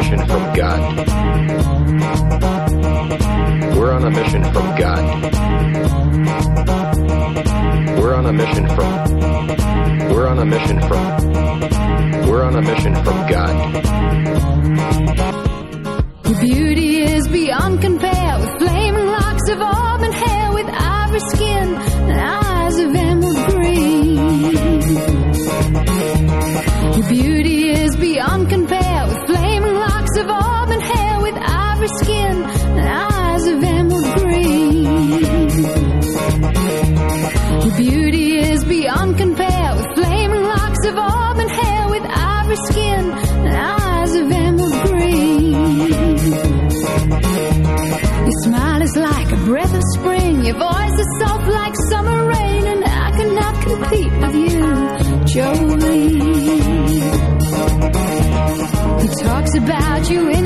mission from God. We're on a mission from God. We're on a mission from. We're on a mission from. We're on a mission from God. Your beauty is beyond compare, with flaming locks of auburn hair, with ivory skin and eyes of emerald green. Your beauty is beyond compare, with flaming locks of auburn hair, with ivory skin and eyes of emerald green. Your beauty is beyond compare, with flaming locks of auburn hair, with ivory skin and eyes of emerald green. Your smile is like a breath of spring, your voice is soft like summer rain, and I cannot compete with you, Jolene. Who talks about you